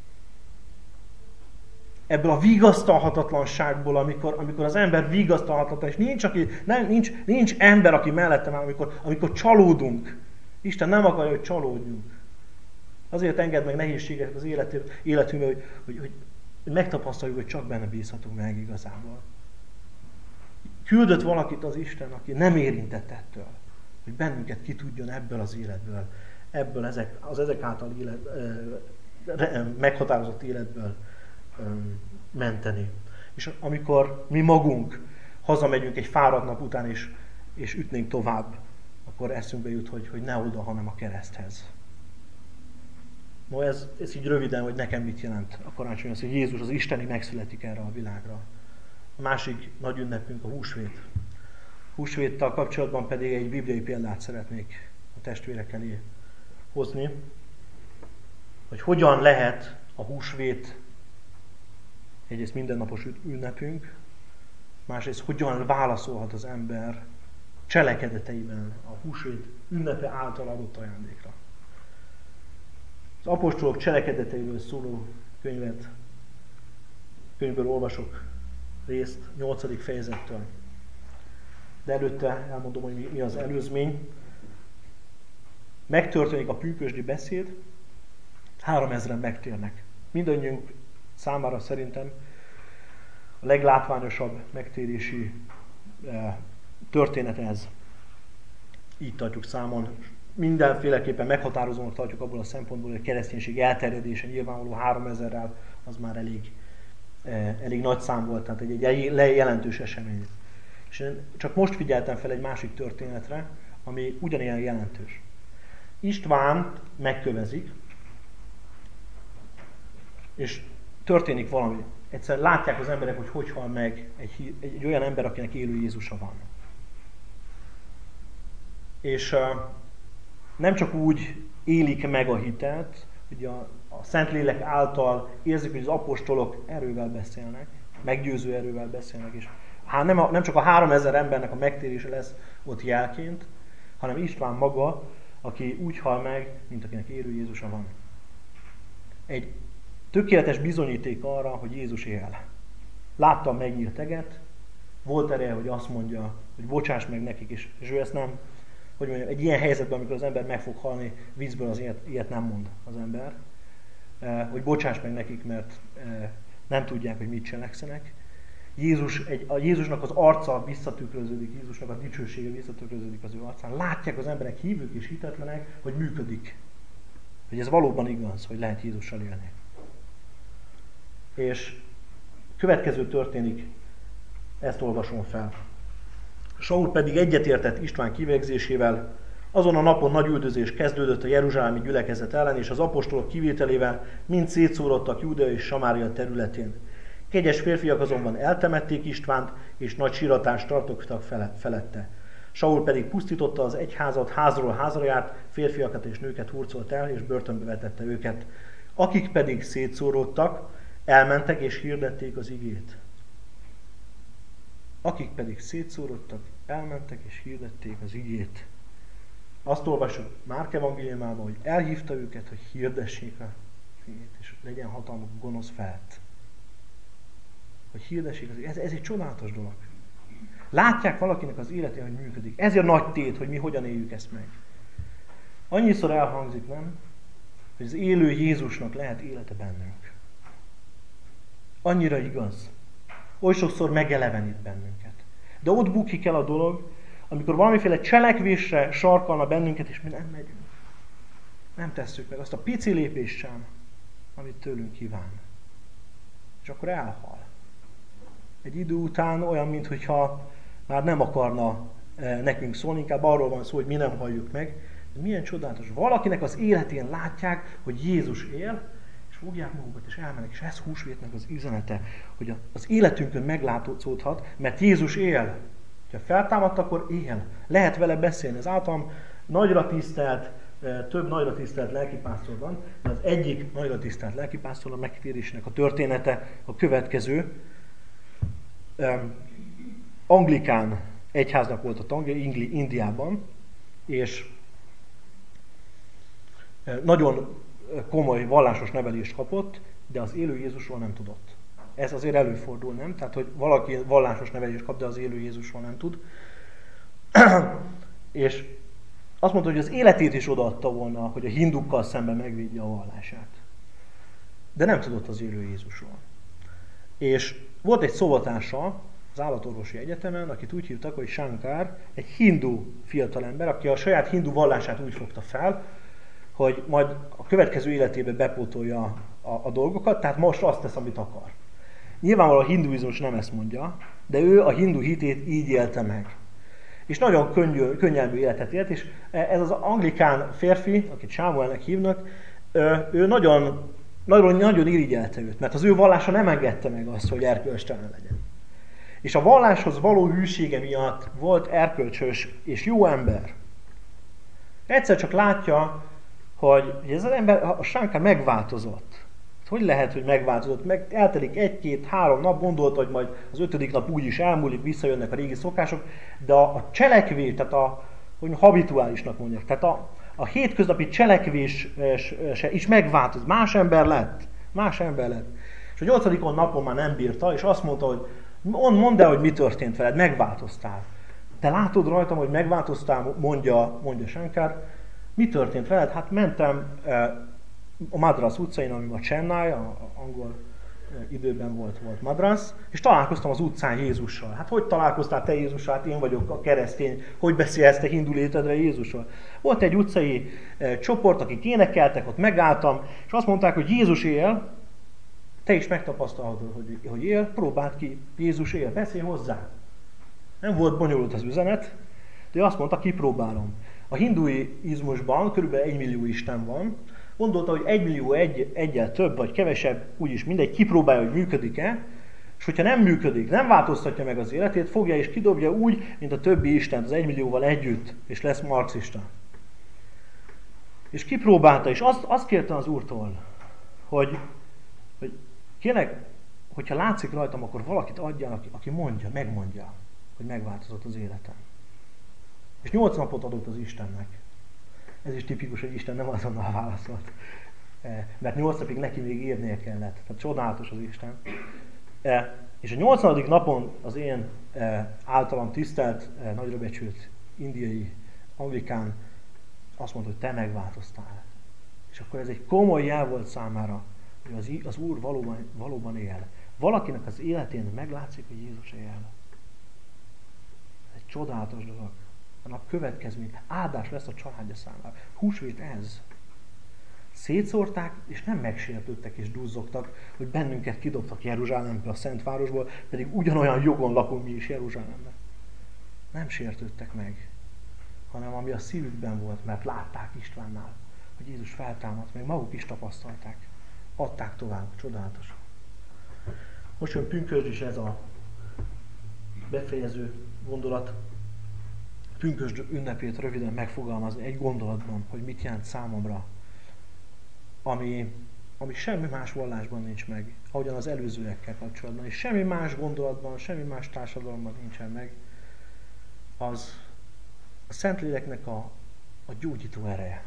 B: ebből a vigasztalhatatlanságból, amikor, amikor az ember vigasztalhatatlan, és nincs, aki, nem, nincs, nincs ember, aki mellettem áll, amikor, amikor csalódunk. Isten nem akarja, hogy csalódjunk. Azért enged meg nehézségeket az életünkben, hogy, hogy, hogy megtapasztaljuk, hogy csak benne bízhatunk meg igazából. Küldött valakit az Isten, aki nem érintett ettől, hogy bennünket ki tudjon ebből az életből, ebből ezek, az ezek által élet, meghatározott életből menteni. És amikor mi magunk hazamegyünk egy fáradt nap után, és, és ütnénk tovább, akkor eszünkbe jut, hogy, hogy ne oda, hanem a kereszthez. No, ez, ez így röviden, hogy nekem mit jelent a karácsony, az, hogy Jézus az Isteni megszületik erre a világra. A másik nagy ünnepünk a húsvét. Húsvéttal kapcsolatban pedig egy bibliai példát szeretnék a testvérek elé hozni, hogy hogyan lehet a húsvét egyrészt mindennapos ünnepünk, másrészt hogyan válaszolhat az ember cselekedeteiben a húsvét ünnepe által adott ajándékra. Az apostolok cselekedeteiről szóló könyvet, könyvből olvasok részt, nyolcadik fejezettől. De előtte elmondom, hogy mi az előzmény. Megtörténik a pünkösdi beszéd, háromezren megtérnek Mindannyiunk számára szerintem a leglátványosabb megtérési történet ez. Így tartjuk számon. Mindenféleképpen meghatározónak tartjuk abból a szempontból, hogy a kereszténység elterjedése nyilvánvaló háromezerrel az már elég, elég nagy szám volt, tehát egy, egy jelentős esemény. És én csak most figyeltem fel egy másik történetre, ami ugyanilyen jelentős. István megkövezik, és történik valami. Egyszerűen látják az emberek, hogy hogy hal meg egy, egy olyan ember, akinek élő Jézusa van. És uh, nem csak úgy élik meg a hitet, hogy a, a Szentlélek által érzik, hogy az apostolok erővel beszélnek, meggyőző erővel beszélnek, és hát nem, a, nem csak a háromezer embernek a megtérése lesz ott jelként, hanem István maga, aki úgy hal meg, mint akinek élő Jézusa van. Egy tökéletes bizonyíték arra, hogy Jézus él. Látta a megnyílt eget, volt ereje, hogy azt mondja, hogy bocsáss meg nekik, és, és ő ezt nem, hogy mondjam, egy ilyen helyzetben, amikor az ember meg fog halni, vízből az ilyet, ilyet nem mond az ember, hogy bocsáss meg nekik, mert nem tudják, hogy mit cselekszenek. Jézus, egy, a Jézusnak az arca visszatükröződik, Jézusnak a dicsősége visszatükröződik az ő arcán. Látják az emberek, hívők és hitetlenek, hogy működik. Hogy ez valóban igaz, hogy lehet Jézussal élni. És következő történik, ezt olvasom fel. Saul pedig egyetértett István kivégzésével, azon a napon nagy üldözés kezdődött a jeruzsálemi gyülekezet ellen, és az apostolok kivételével mind szétszórodtak Júdea és Samária területén. Kegyes férfiak azonban eltemették Istvánt, és nagy síratást tartottak felette. Saul pedig pusztította az egyházat, házról házra járt, férfiakat és nőket hurcolt el, és börtönbe vetette őket. Akik pedig szétszóródtak, elmentek és hirdették az igét. Akik pedig szétszórodtak, elmentek és hirdették az igét. Azt olvassuk Márk evangéliumában, hogy elhívta őket, hogy hirdessék a igét, és legyen hatalmuk gonosz felett. Hogy hirdessék az igét. Ez, ez egy csodálatos dolog. Látják valakinek az életén, hogy működik. Ezért nagy tét, hogy mi hogyan éljük ezt meg. Annyiszor elhangzik, nem? Hogy az élő Jézusnak lehet élete bennünk. Annyira igaz. Oly sokszor megelevenít bennünket. De ott bukik el a dolog, amikor valamiféle cselekvésre sarkalna bennünket, és mi nem megyünk. Nem tesszük meg azt a pici lépést sem, amit tőlünk kíván. És akkor elhal. Egy idő után olyan, mintha már nem akarna nekünk szólni, inkább arról van szó, hogy mi nem halljuk meg. De milyen csodálatos. Valakinek az életén látják, hogy Jézus él, és fogják magukat, és elmennek, és ez húsvétnek az üzenete, hogy az életünkön meglátszódhat, mert Jézus él. Ha feltámadt, akkor él. Lehet vele beszélni. Az általam nagyra tisztelt, több nagyra tisztelt lelkipásztor van, de az egyik nagyra tisztelt lelkipásztor a megtérésnek a története a következő. Anglikán egyháznak volt a tagja Indiában, és nagyon komoly vallásos nevelést kapott, de az élő Jézusról nem tudott. Ez azért előfordul, nem? Tehát, hogy valaki vallásos nevelést kap, de az élő Jézusról nem tud. És azt mondta, hogy az életét is odaadta volna, hogy a hindukkal szemben megvédje a vallását. De nem tudott az élő Jézusról. És volt egy szobatársa az állatorvosi egyetemen, akit úgy hívtak, hogy Shankar, egy hindu fiatalember, aki a saját hindu vallását úgy fogta fel, hogy majd a következő életében bepótolja a, a dolgokat, tehát most azt tesz, amit akar. Nyilvánvalóan a hinduizmus nem ezt mondja, de ő a hindu hitét így élte meg. És nagyon könnyű, könnyelmű életet élt, és ez az anglikán férfi, akit Sámuelnek hívnak, ő nagyon, nagyon, nagyon irigyelte őt, mert az ő vallása nem engedte meg azt, hogy erkölcstelen legyen. És a valláshoz való hűsége miatt volt erkölcsös és jó ember. Egyszer csak látja, hogy ez az ember, a Shankar megváltozott. Hogy lehet, hogy megváltozott? Meg eltelik egy-két-három nap, gondolta, hogy majd az ötödik nap úgyis elmúlik, visszajönnek a régi szokások, de a, a cselekvés, tehát a hogy habituálisnak mondják, tehát a, a hétköznapi cselekvés se is megváltozott. Más ember lett. Más ember lett. És a nyolcadikon napon már nem bírta, és azt mondta, hogy mondd el, hogy mi történt veled, megváltoztál. Te látod rajtam, hogy megváltoztál, mondja, mondja Shankar. Mi történt veled? Hát mentem a Madras utcain, ami a Chennai, a angol időben volt, volt Madras, és találkoztam az utcán Jézussal. Hát hogy találkoztál te Jézussal? Hát én vagyok a keresztény. Hogy beszélsz te hindu létedre Jézusról? Volt egy utcai e, csoport, akik énekeltek, ott megálltam, és azt mondták, hogy Jézus él, te is megtapasztalhatod, hogy, hogy él, próbáld ki, Jézus él, beszélj hozzá. Nem volt bonyolult az üzenet, de azt mondta, kipróbálom. A hinduizmusban körülbelül egy millió isten van, gondolta, hogy egy millió egy, egyel több vagy kevesebb, úgyis mindegy, kipróbálja, hogy működik-e, és hogyha nem működik, nem változtatja meg az életét, fogja és kidobja úgy, mint a többi istent, az egymillióval együtt, és lesz marxista. És kipróbálta, és azt, azt kérte az Úrtól, hogy, hogy kérlek, hogyha látszik rajtam, akkor valakit adjál, aki, aki mondja, megmondja, hogy megváltozott az életem. És nyolc napot adott az Istennek. Ez is tipikus, hogy Isten nem azonnal válaszolt. Mert nyolc napig neki még írnie kellett. Tehát csodálatos az Isten. És a nyolcanadik napon az én általam tisztelt, nagyra becsült indiai anglikán azt mondta, hogy te megváltoztál. És akkor ez egy komoly jel volt számára, hogy az, az Úr valóban, valóban él. Valakinek az életén meglátszik, hogy Jézus él. Ez egy csodálatos dolog. A következmény, áldás lesz a családja számára. Húsvét ez. Szétszórták, és nem megsértődtek és duzzogtak, hogy bennünket kidobtak Jeruzsálemből, a Szentvárosból, pedig ugyanolyan jogon lakunk mi is Jeruzsálemben. Nem sértődtek meg, hanem ami a szívükben volt, mert látták Istvánnál, hogy Jézus feltámadt, meg maguk is tapasztalták. Adták tovább, csodálatos. Most jön pünkösd is ez a befejező gondolat. Pünkösd ünnepét röviden megfogalmazni egy gondolatban, hogy mit jelent számomra, ami, ami semmi más vallásban nincs meg, ahogyan az előzőekkel kapcsolatban, és semmi más gondolatban, semmi más társadalomban nincsen meg, az a Szentléleknek a, a gyógyító ereje.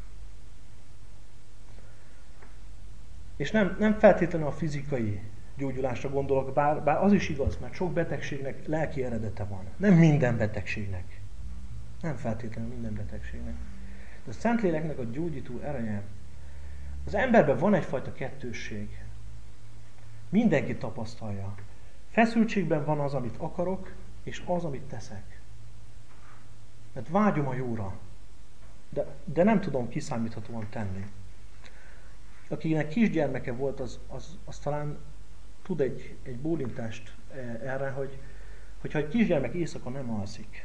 B: És nem, nem feltétlenül a fizikai gyógyulásra gondolok, bár, bár az is igaz, mert sok betegségnek lelki eredete van. Nem minden betegségnek. Nem feltétlenül minden betegségnek. De a Szentléleknek a gyógyító ereje. Az emberben van egyfajta kettősség. Mindenki tapasztalja. Feszültségben van az, amit akarok, és az, amit teszek. Mert vágyom a jóra, de, de nem tudom kiszámíthatóan tenni. Akinek kisgyermeke volt, az, az, az talán tud egy, egy bólintást erre, hogy hogyha egy kisgyermek éjszaka nem alszik,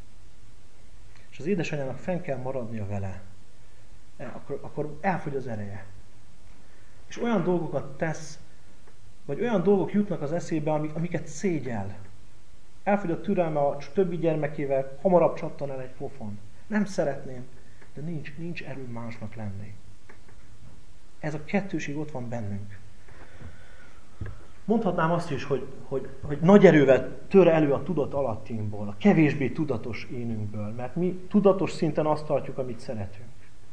B: és az édesanyának fenn kell maradnia vele, akkor, akkor elfogy az ereje. És olyan dolgokat tesz, vagy olyan dolgok jutnak az eszébe, amiket szégyel. Elfogy a türelme a többi gyermekével, hamarabb csattan el egy pofon. Nem szeretném, de nincs, nincs erő másnak lenni. Ez a kettőség ott van bennünk. Mondhatnám azt is, hogy, hogy, hogy nagy erővel tör elő a tudat alattinkból, a kevésbé tudatos énünkből, mert mi tudatos szinten azt tartjuk, amit szeretünk.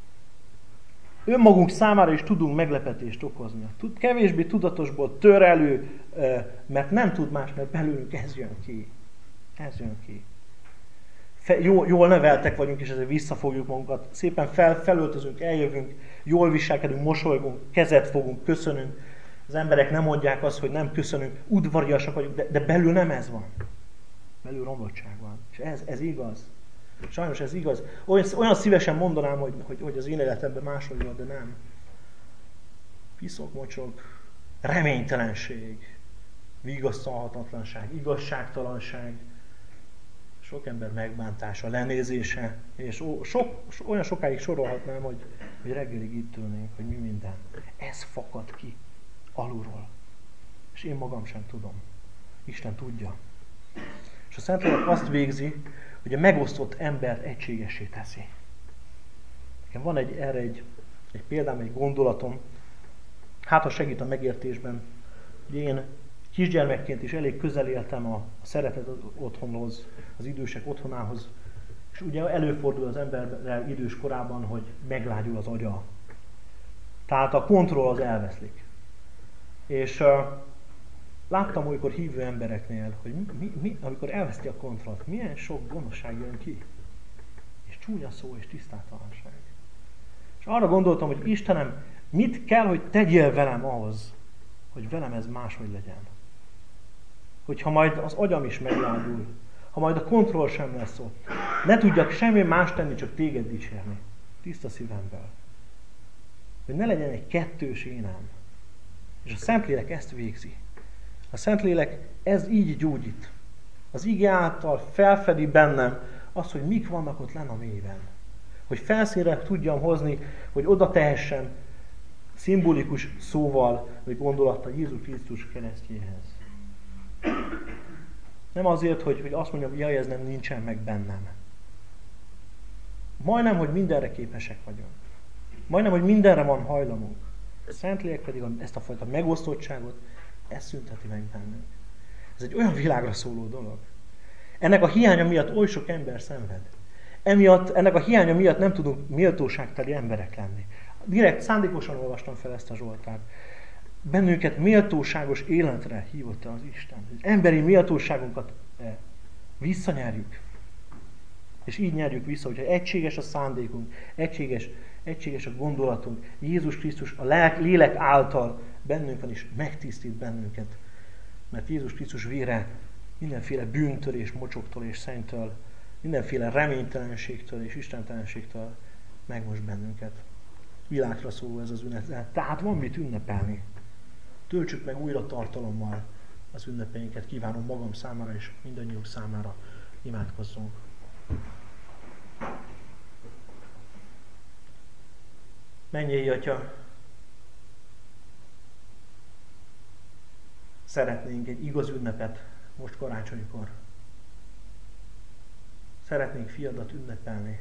B: Önmagunk számára is tudunk meglepetést okozni. A kevésbé tudatosból tör elő, mert nem tud más, mert belőlünk ez jön ki. Ez jön ki. Fe, jól, jól neveltek vagyunk, és ezért visszafogjuk magunkat. Szépen fel, felöltözünk, eljövünk, jól viselkedünk, mosolygunk, kezet fogunk, köszönünk. Az emberek nem mondják azt, hogy nem köszönünk, udvariasak vagyunk, de, de belül nem ez van. Belül romlottság van. És ez, ez igaz. Sajnos ez igaz. Olyan, olyan szívesen mondanám, hogy, hogy, hogy az én életemben máshogy van, de nem. Piszok, mocsok, reménytelenség, vigasztalhatatlanság, igazságtalanság, sok ember megbántása, lenézése, és ó, sok, olyan sokáig sorolhatnám, hogy, hogy reggelig itt ülnénk, hogy mi minden. Ez fakad ki alulról. És én magam sem tudom. Isten tudja. És a Szentlélek azt végzi, hogy a megosztott embert egységessé teszi. Nekem van egy, erre egy, egy példám, egy gondolatom, hát ha segít a megértésben, hogy én kisgyermekként is elég közel éltem a, a szeretet otthonhoz, az idősek otthonához, és ugye előfordul az emberrel idős korában, hogy meglágyul az agya. Tehát a kontroll az elveszlik. És uh, láttam olykor hívő embereknél, hogy mi, mi, amikor elveszti a kontrollt, milyen sok gonoszság jön ki. És csúnya szó és tisztátalanság. És arra gondoltam, hogy Istenem, Mit kell, hogy tegyél velem ahhoz, hogy velem ez máshogy legyen? Hogyha majd az agyam is meglándul, ha majd a kontroll sem lesz ott, ne tudjak semmi más tenni, csak téged dicsérni. Tiszta szívemből. Hogy ne legyen egy kettős énem. És a Szentlélek ezt végzi. A Szentlélek ez így gyógyít. Az ige által felfedi bennem azt, hogy mik vannak ott lenn a mélyben. Hogy felszínre tudjam hozni, hogy oda tehessem szimbolikus szóval, vagy gondolattal Jézus Krisztus keresztjéhez. Nem azért, hogy, hogy azt mondjam, jaj, ez nem nincsen meg bennem. Majdnem, hogy mindenre képesek vagyunk. Majdnem, hogy mindenre van hajlamunk. A Szentlélek pedig ezt a fajta megosztottságot, ezt szünteti meg bennünk. Ez egy olyan világra szóló dolog. Ennek a hiánya miatt oly sok ember szenved. Emiatt, ennek a hiánya miatt nem tudunk méltóságteli emberek lenni. Direkt szándékosan olvastam fel ezt a Zsoltárt. Bennünket méltóságos életre hívott el az Isten. Az emberi méltóságunkat visszanyerjük. És így nyerjük vissza, hogyha egységes a szándékunk, egységes, egységes a gondolatunk. Jézus Krisztus a lélek által bennünk van, és megtisztít bennünket. Mert Jézus Krisztus vére mindenféle bűntől és mocsoktól és szennytől, mindenféle reménytelenségtől és istentelenségtől megmos bennünket. Világra szóló ez az ünnep. Tehát van mit ünnepelni. Töltsük meg újra tartalommal az ünnepeinket. Kívánom magam számára és mindannyiunk számára. Imádkozzunk. Mennyei Atya, szeretnénk egy igaz ünnepet most karácsonykor. Szeretnénk fiadat ünnepelni.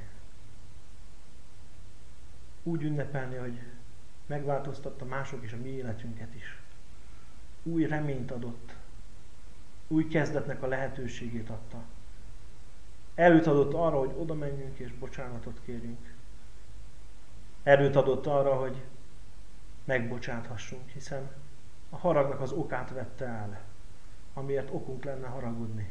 B: Úgy ünnepelni, hogy megváltoztatta mások is a mi életünket is. Új reményt adott. Új kezdetnek a lehetőségét adta. Erőt adott arra, hogy oda menjünk és bocsánatot kérjünk. Erőt adott arra, hogy megbocsáthassunk, hiszen a haragnak az okát vette el, amiért okunk lenne haragudni.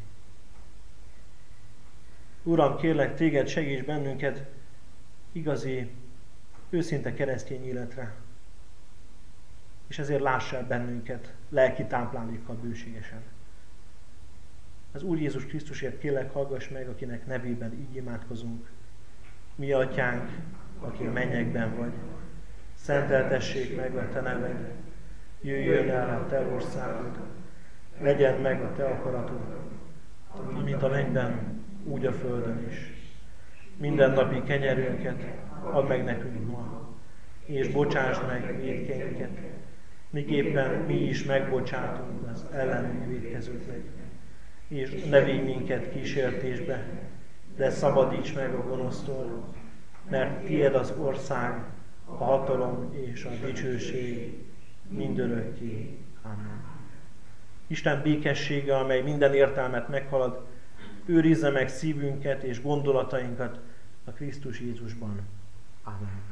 B: Uram, kérlek, téged segíts bennünket igazi, őszinte keresztény életre, és ezért láss el bennünket lelki táplálékkal bőségesen. Az Úr Jézus Krisztusért kérlek, hallgass meg, akinek nevében így imádkozunk. Mi Atyánk, aki a mennyekben vagy, szenteltessék meg a te neved, jöjjön el a te országod, legyen meg a te akaratod, mint a mennyben, úgy a földön is. Mindennapi kenyerünket add meg nekünk ma, és bocsásd meg vétkeinket, miképpen mi is megbocsátunk az ellenünk vétkezőknek. És ne vigy minket kísértésbe, de szabadíts meg a gonosztól, mert tiéd az ország, a hatalom és a dicsőség mindörökké. Amen. Isten békessége, amely minden értelmet meghalad, őrizze meg szívünket és gondolatainkat a Krisztus Jézusban. Amen.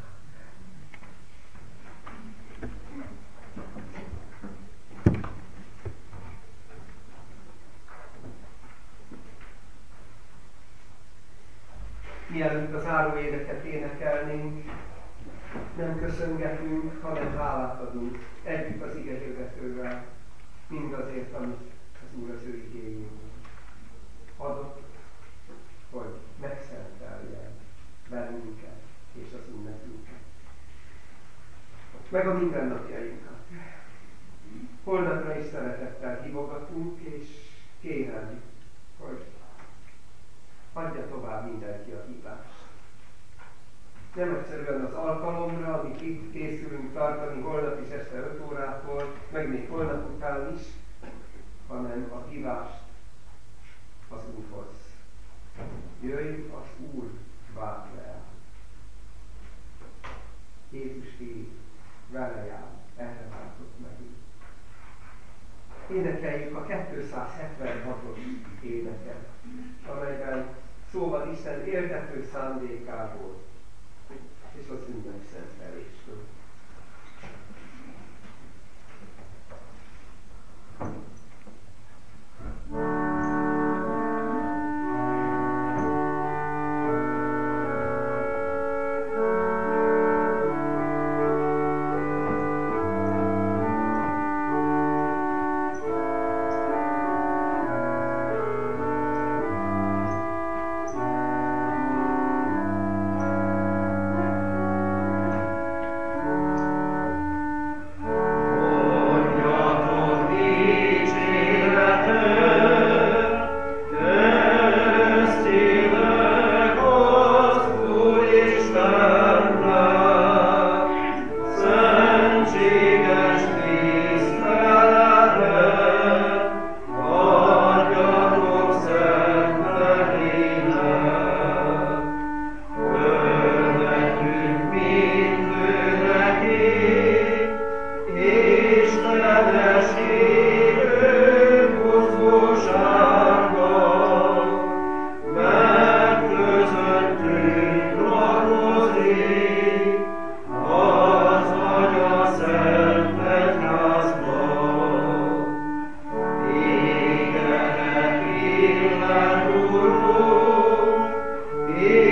A: Mielőtt az áróéneket énekelnénk, nem köszöngetünk, hanem hálát adunk együtt az igehirdetővel, mindazért, amit az Úr az ő igéjén adott, hogy megszenteljen bennünket és az ünnepünket. Meg a mindennapjainkat. Holnapra is szeretettel hívogatunk, és kérem, hogy adja tovább mindenki a hívást. Nem egyszerűen az alkalomra, amit itt készülünk tartani holnap is este öt órától, meg még holnap után is, hanem a hívást az Úrhoz. Jöjj, az Úr várja el. Jézus kéri, vele jár, erre váltott megint. Énekeljük a kétszázhetvenhatos éneket, amelyben szó van Isten éltető szándékából és az ünnepszentelésről. Jézus